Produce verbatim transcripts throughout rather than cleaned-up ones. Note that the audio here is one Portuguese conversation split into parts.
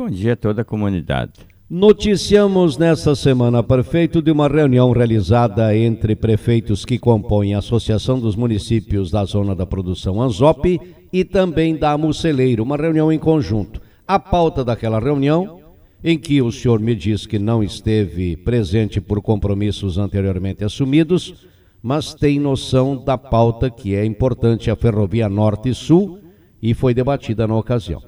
bom dia a toda a comunidade. Noticiamos nesta semana, prefeito, de uma reunião realizada entre prefeitos que compõem a Associação dos Municípios da Zona da Produção ANZOP e também da Amuceleiro, uma reunião em conjunto. A pauta daquela reunião, em que o senhor me diz que não esteve presente por compromissos anteriormente assumidos, mas tem noção da pauta que é importante, a Ferrovia Norte e Sul, e foi debatida na ocasião.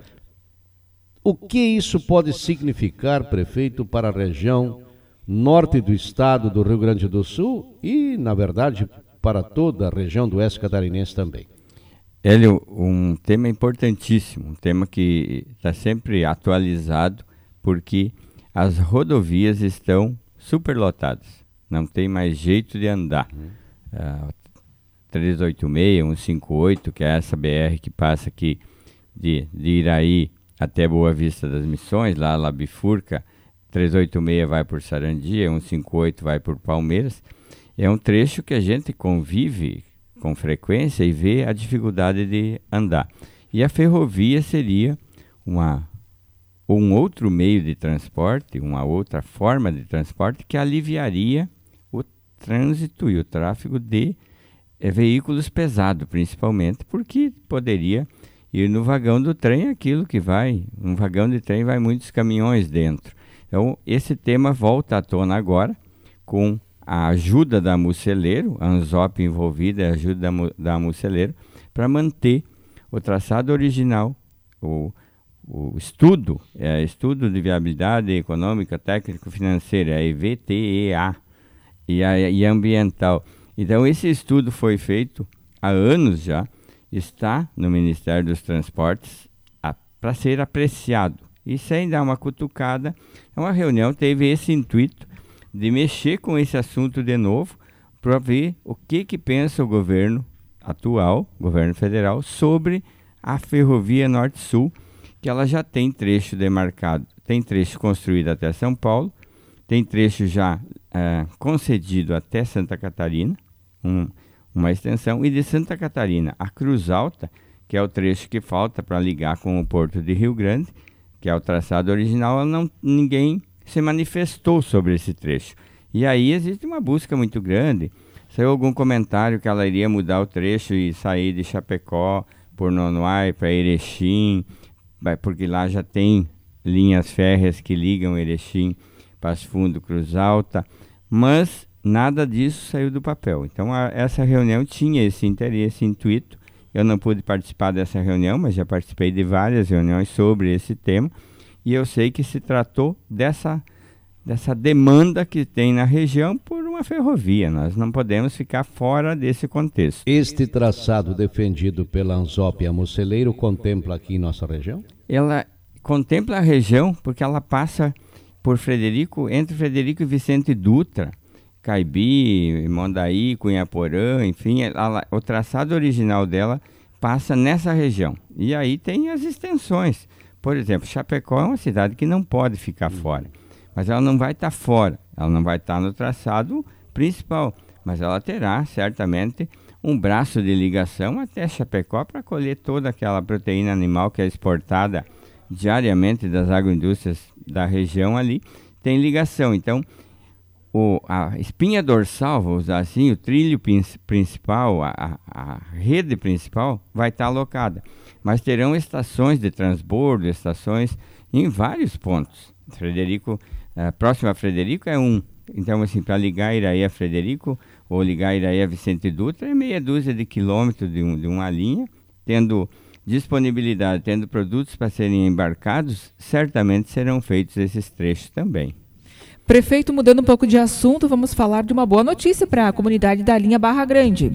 O que isso pode significar, prefeito, para a região norte do estado do Rio Grande do Sul e, na verdade, para toda a região do oeste catarinense também? Hélio, um tema importantíssimo, um tema que está sempre atualizado, porque as rodovias estão superlotadas, não tem mais jeito de andar. Uhum. Uh, trezentos e oitenta e seis, cento e cinquenta e oito, que é essa B R que passa aqui de, de Iraí até Boa Vista das Missões, lá lá bifurca, trezentos e oitenta e seis vai por Sarandia, cento e cinquenta e oito vai por Palmeiras. É um trecho que a gente convive com frequência e vê a dificuldade de andar. E a ferrovia seria uma, um outro meio de transporte, uma outra forma de transporte que aliviaria o trânsito e o tráfego de é, veículos pesados, principalmente, porque poderia ir no vagão do trem aquilo que vai, um vagão de trem vai muitos caminhões dentro. Então, esse tema volta à tona agora, com a ajuda da Amuceleiro, a ANZOP envolvida, a ajuda da, da Amuceleiro, para manter o traçado original, o, o estudo, é estudo de viabilidade econômica, técnico-financeira, a E V T E A, e a e ambiental. Então, esse estudo foi feito há anos já, está no Ministério dos Transportes para ser apreciado. E sem dar uma cutucada, uma reunião teve esse intuito de mexer com esse assunto de novo, para ver o que, que pensa o governo atual, governo federal, sobre a Ferrovia Norte-Sul, que ela já tem trecho demarcado, tem trecho construído até São Paulo, tem trecho já é, concedido até Santa Catarina, um uma extensão, e de Santa Catarina a Cruz Alta, que é o trecho que falta para ligar com o Porto de Rio Grande, que é o traçado original, não, ninguém se manifestou sobre esse trecho. E aí existe uma busca muito grande. Saiu algum comentário que ela iria mudar o trecho e sair de Chapecó por Nonoai para Erechim, porque lá já tem linhas férreas que ligam Erechim, Passo Fundo, Cruz Alta, mas nada disso saiu do papel. Então, a, essa reunião tinha esse interesse, esse intuito. Eu não pude participar dessa reunião, mas já participei de várias reuniões sobre esse tema. E eu sei que se tratou dessa, dessa demanda que tem na região por uma ferrovia. Nós não podemos ficar fora desse contexto. Este traçado defendido pela ANZOP e Amuceleiro contempla aqui em nossa região? Ela contempla a região porque ela passa por Frederico, entre Frederico e Vicente Dutra, Caibi, Mondaí, Cunhaporã, enfim, ela, o traçado original dela passa nessa região. E aí tem as extensões. Por exemplo, Chapecó é uma cidade que não pode ficar fora, mas ela não vai estar tá fora, ela não vai estar tá no traçado principal, mas ela terá certamente um braço de ligação até Chapecó para colher toda aquela proteína animal que é exportada diariamente das agroindústrias da região ali, tem ligação. Então, O, a espinha dorsal, vou usar assim, o trilho principal, a, a rede principal vai estar alocada, mas terão estações de transbordo, estações em vários pontos. Frederico, a próxima a Frederico é um, então assim, para ligar Iraí a Frederico ou ligar Iraí a Vicente Dutra é meia dúzia de quilômetros de, um, de uma linha, tendo disponibilidade, tendo produtos para serem embarcados, certamente serão feitos esses trechos também. Prefeito, mudando um pouco de assunto, vamos falar de uma boa notícia para a comunidade da linha Barra Grande.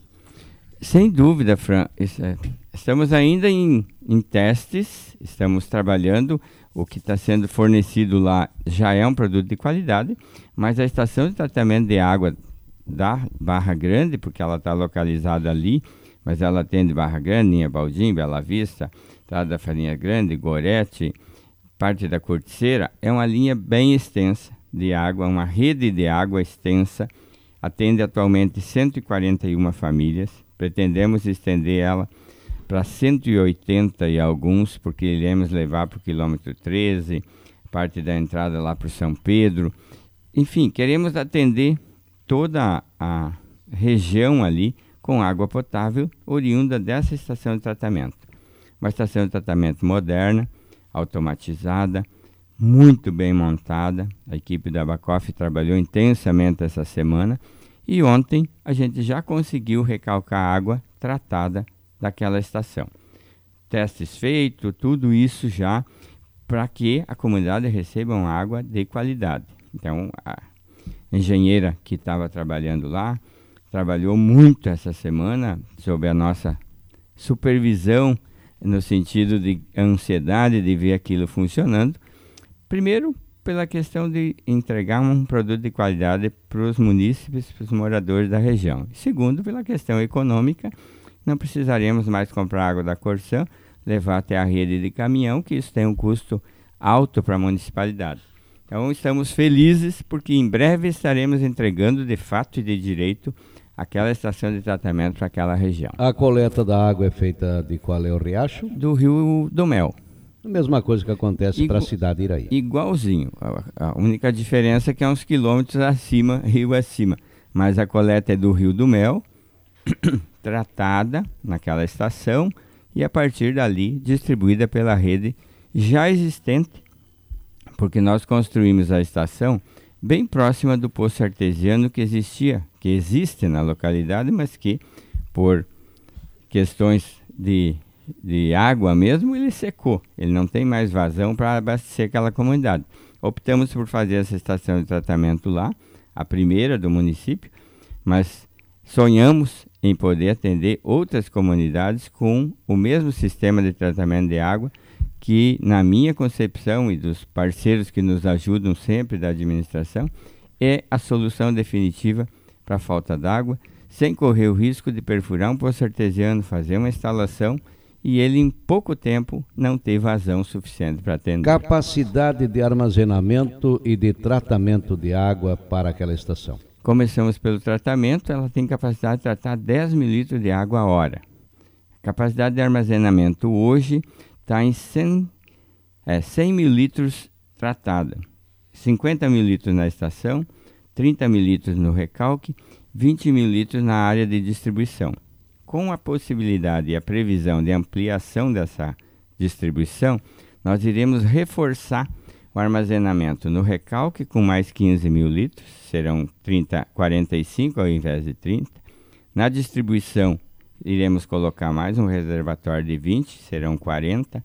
Sem dúvida, Fran. Estamos ainda em, em testes, estamos trabalhando. O que está sendo fornecido lá já é um produto de qualidade, mas a estação de tratamento de água da Barra Grande, porque ela está localizada ali, mas ela atende Barra Grande, Linha Baldim, Bela Vista, Estrada da Farinha Grande, Gorete, parte da Corticeira, é uma linha bem extensa de água, uma rede de água extensa, atende atualmente cento e quarenta e uma famílias, pretendemos estender ela para cento e oitenta e alguns, porque iremos levar para o quilômetro treze, parte da entrada lá para o São Pedro. Enfim, queremos atender toda a região ali com água potável oriunda dessa estação de tratamento. Uma estação de tratamento moderna, automatizada, muito bem montada. A equipe da Bacoff trabalhou intensamente essa semana e ontem a gente já conseguiu recalcar água tratada daquela estação. Testes feitos, tudo isso já para que a comunidade receba uma água de qualidade. Então, a engenheira que estava trabalhando lá trabalhou muito essa semana sob a nossa supervisão, no sentido de ansiedade de ver aquilo funcionando. Primeiro, pela questão de entregar um produto de qualidade para os munícipes, para os moradores da região. Segundo, pela questão econômica, não precisaremos mais comprar água da Corsã, levar até a rede de caminhão, que isso tem um custo alto para a municipalidade. Então, estamos felizes porque em breve estaremos entregando de fato e de direito aquela estação de tratamento para aquela região. A coleta da água é feita de qual é o riacho? Do Rio do Mel. A mesma coisa que acontece Igu- para a cidade de Iraí. Igualzinho. A, a única diferença é que é uns quilômetros acima, rio acima. Mas a coleta é do Rio do Mel, tratada naquela estação e a partir dali distribuída pela rede já existente, porque nós construímos a estação bem próxima do poço artesiano que existia, que existe na localidade, mas que por questões de, de água mesmo, ele secou. Ele não tem mais vazão para abastecer aquela comunidade. Optamos por fazer essa estação de tratamento lá, a primeira do município, mas sonhamos em poder atender outras comunidades com o mesmo sistema de tratamento de água que, na minha concepção e dos parceiros que nos ajudam sempre da administração, é a solução definitiva para a falta d'água, sem correr o risco de perfurar um poço artesiano, fazer uma instalação e ele em pouco tempo não ter vazão suficiente para atender. Capacidade de armazenamento e de tratamento de água para aquela estação. Começamos pelo tratamento, ela tem capacidade de tratar dez mil litros de água a hora. A capacidade de armazenamento hoje está em cem, é, cem mil litros tratada. cinquenta mil litros na estação, trinta mil litros no recalque, vinte mil litros na área de distribuição. Com a possibilidade e a previsão de ampliação dessa distribuição, nós iremos reforçar o armazenamento no recalque com mais quinze mil litros, serão trinta, quarenta e cinco ao invés de trinta. Na distribuição, iremos colocar mais um reservatório de vinte, serão quarenta.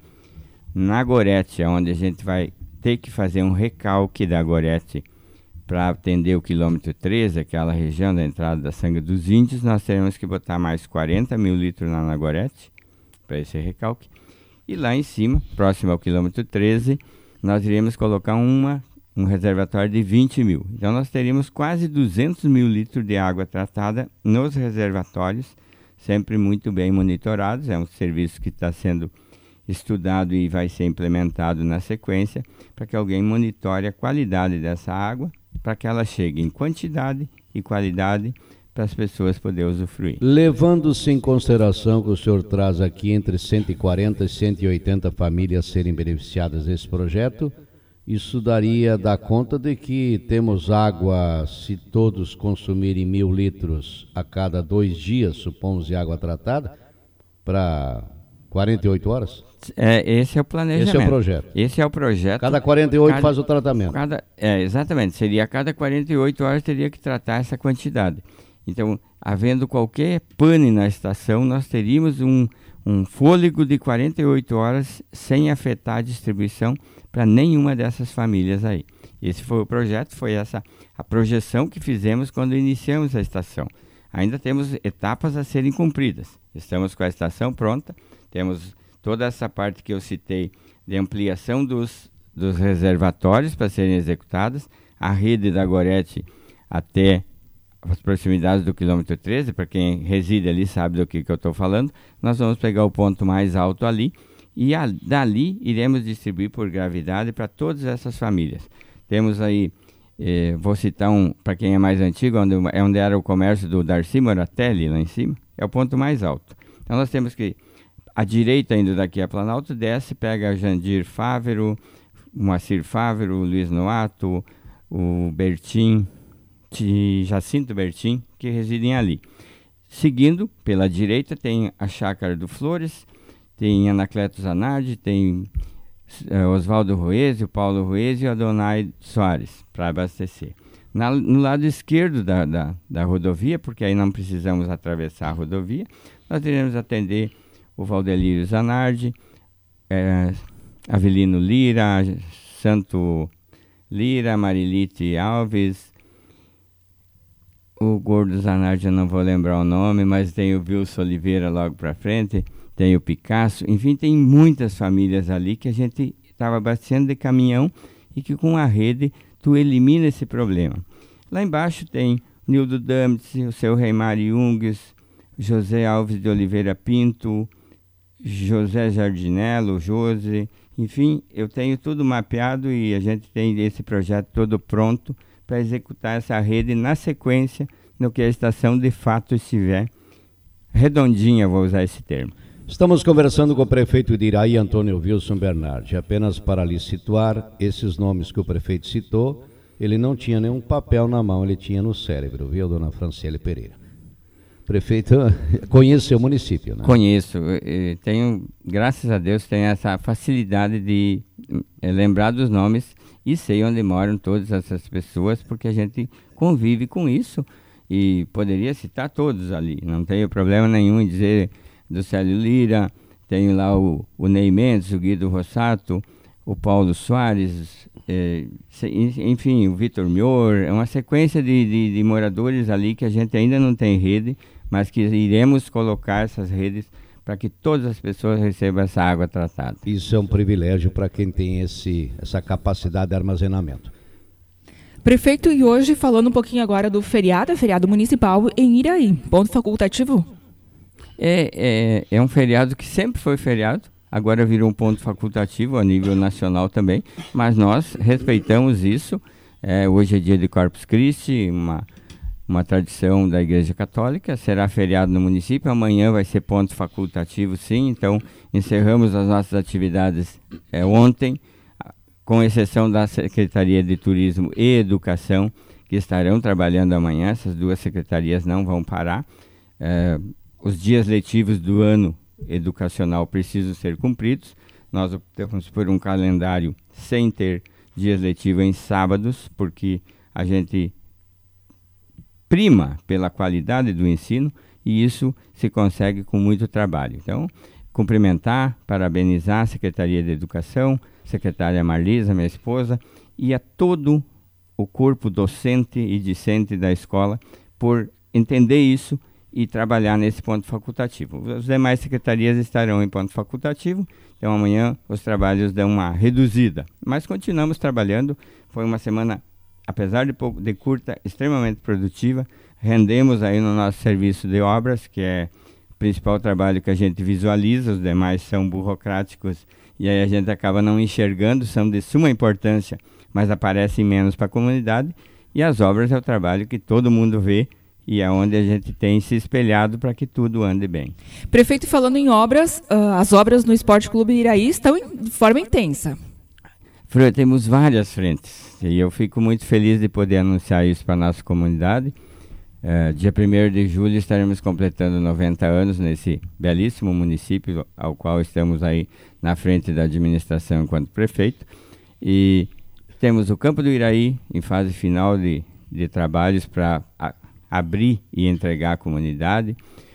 Na Gorete, onde a gente vai ter que fazer um recalque da Gorete para atender o quilômetro treze, aquela região da entrada da Sanga dos Índios, nós teremos que botar mais quarenta mil litros lá na Gorete, para esse recalque. E lá em cima, próximo ao quilômetro treze, nós iremos colocar uma, um reservatório de vinte mil. Então nós teríamos quase duzentos mil litros de água tratada nos reservatórios, sempre muito bem monitorados. É um serviço que está sendo estudado e vai ser implementado na sequência, para que alguém monitore a qualidade dessa água, para que ela chegue em quantidade e qualidade para as pessoas poderem usufruir. Levando-se em consideração que o senhor traz aqui entre cento e quarenta e cento e oitenta famílias serem beneficiadas desse projeto, isso daria dar conta de que temos água, se todos consumirem mil litros a cada dois dias, supomos, de água tratada, para quarenta e oito horas? É, esse é o planejamento. Esse é o projeto. Esse é o projeto. Cada quarenta e oito cada, faz o tratamento. Cada, é, exatamente. Seria a cada quarenta e oito horas teria que tratar essa quantidade. Então, havendo qualquer pane na estação, nós teríamos um, um fôlego de quarenta e oito horas sem afetar a distribuição para nenhuma dessas famílias aí. Esse foi o projeto, foi essa a projeção que fizemos quando iniciamos a estação. Ainda temos etapas a serem cumpridas. Estamos com a estação pronta, temos toda essa parte que eu citei de ampliação dos, dos reservatórios para serem executadas, a rede da Gorete até as proximidades do quilômetro treze, para quem reside ali sabe do que, que eu estou falando. Nós vamos pegar o ponto mais alto ali e a, dali iremos distribuir por gravidade para todas essas famílias. Temos aí, eh, vou citar um, para quem é mais antigo, onde, é onde era o comércio do Darcy Moratelli, lá em cima, é o ponto mais alto. Então nós temos que à direita, indo daqui a Planalto, desce, pega Jandir Fávero, Moacir Fávero, Luiz Noato, o Bertim, Jacinto Bertim, que residem ali. Seguindo, pela direita, tem a Chácara do Flores, tem Anacleto Zanardi, tem uh, Oswaldo Ruiz, o Paulo Ruiz e o Adonai Soares, para abastecer. Na, no lado esquerdo da, da, da rodovia, porque aí não precisamos atravessar a rodovia, nós iremos atender o Valdelírio Zanardi, é, Avelino Lira, Santo Lira, Marilite Alves, o Gordo Zanardi, eu não vou lembrar o nome, mas tem o Wilson Oliveira logo para frente, tem o Picasso, enfim, tem muitas famílias ali que a gente estava abastecendo de caminhão e que com a rede tu elimina esse problema. Lá embaixo tem o Nildo Damitz, o seu Reimar Jungs, José Alves de Oliveira Pinto, José Jardinello, José, enfim, eu tenho tudo mapeado e a gente tem esse projeto todo pronto para executar essa rede na sequência, no que a estação de fato estiver redondinha, vou usar esse termo. Estamos conversando com o prefeito de Iraí, Antônio Wilson Bernardi. Apenas para lhe situar, esses nomes que o prefeito citou, ele não tinha nenhum papel na mão, ele tinha no cérebro, viu, dona Franciele Pereira? Prefeito, conhece o município, né? Conheço, tenho, graças a Deus, tenho essa facilidade de é, lembrar dos nomes e sei onde moram todas essas pessoas, porque a gente convive com isso e poderia citar todos ali, não tenho problema nenhum em dizer do Célio Lira, tenho lá o, o Ney Mendes, o Guido Rossato, o Paulo Soares, é, se, enfim, o Vitor Mior, é uma sequência de, de, de moradores ali que a gente ainda não tem rede, mas que iremos colocar essas redes para que todas as pessoas recebam essa água tratada. Isso é um privilégio para quem tem esse, essa capacidade de armazenamento. Prefeito, e hoje falando um pouquinho agora do feriado, feriado municipal em Iraí, ponto facultativo? É, é, é um feriado que sempre foi feriado, agora virou um ponto facultativo a nível nacional também, mas nós respeitamos isso. É, hoje é dia de Corpus Christi, uma, uma tradição da Igreja Católica, será feriado no município, amanhã vai ser ponto facultativo sim, então encerramos as nossas atividades é, ontem, com exceção da Secretaria de Turismo e Educação, que estarão trabalhando amanhã, essas duas secretarias não vão parar. É, os dias letivos do ano educacional precisam ser cumpridos, nós optamos por um calendário sem ter dias letivos em sábados, porque a gente prima pela qualidade do ensino e isso se consegue com muito trabalho. Então, cumprimentar, parabenizar a Secretaria de Educação, secretária Marlisa, minha esposa, e a todo o corpo docente e discente da escola por entender isso e trabalhar nesse ponto facultativo. As demais secretarias estarão em ponto facultativo, então amanhã os trabalhos dão uma reduzida, mas continuamos trabalhando. Foi uma semana, apesar de pouco de curta, extremamente produtiva. Rendemos aí no nosso serviço de obras, que é o principal trabalho que a gente visualiza, os demais são burocráticos e aí a gente acaba não enxergando, são de suma importância, mas aparecem menos para a comunidade, e as obras é o trabalho que todo mundo vê e é onde a gente tem se espelhado para que tudo ande bem. Prefeito, falando em obras, uh, as obras no Esporte Clube Iraí estão em, de forma intensa. Fran, temos várias frentes e eu fico muito feliz de poder anunciar isso para a nossa comunidade. Uh, dia primeiro de julho estaremos completando noventa anos nesse belíssimo município ao qual estamos aí na frente da administração enquanto prefeito. E temos o Campo do Iraí em fase final de, de trabalhos para abrir e entregar à comunidade.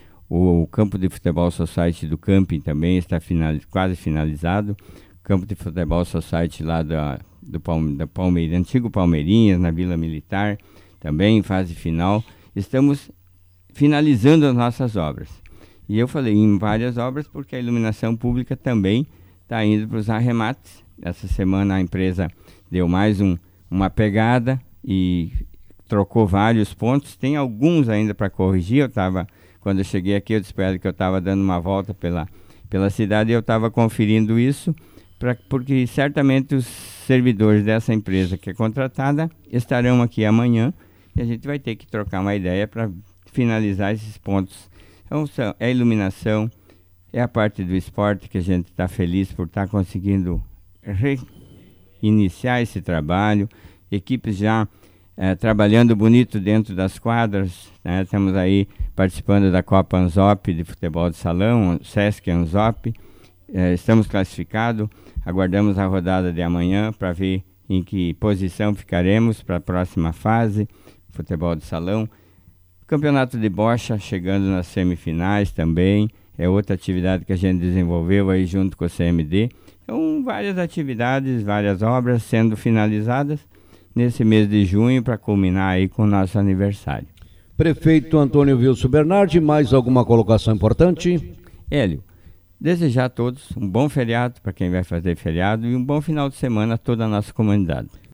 O, o campo de futebol society do camping também está final, quase finalizado. O campo de futebol society lá da, do Palme, da Palme, antigo Palmeirinhas, na Vila Militar, também em fase final. Estamos finalizando as nossas obras. E eu falei em várias obras porque a iluminação pública também está indo para os arremates. Essa semana a empresa deu mais um, uma pegada e trocou vários pontos, tem alguns ainda para corrigir. Eu estava, quando eu cheguei aqui, eu disse para ela que eu estava dando uma volta pela, pela cidade e eu estava conferindo isso, pra, porque certamente os servidores dessa empresa que é contratada estarão aqui amanhã e a gente vai ter que trocar uma ideia para finalizar esses pontos. Então, é iluminação, é a parte do esporte que a gente está feliz por estar tá conseguindo reiniciar esse trabalho. Equipes já eh, trabalhando bonito dentro das quadras, né? Estamos aí participando da Copa Anzop de futebol de salão, Sesc Anzop. Eh, estamos classificados, aguardamos a rodada de amanhã para ver em que posição ficaremos para a próxima fase, futebol de salão. Campeonato de bocha chegando nas semifinais também, é outra atividade que a gente desenvolveu aí junto com o C M D. Então, várias atividades, várias obras sendo finalizadas nesse mês de junho para culminar aí com o nosso aniversário. Prefeito Antônio Wilson Bernardi, mais alguma colocação importante? Hélio, desejar a todos um bom feriado para quem vai fazer feriado e um bom final de semana a toda a nossa comunidade.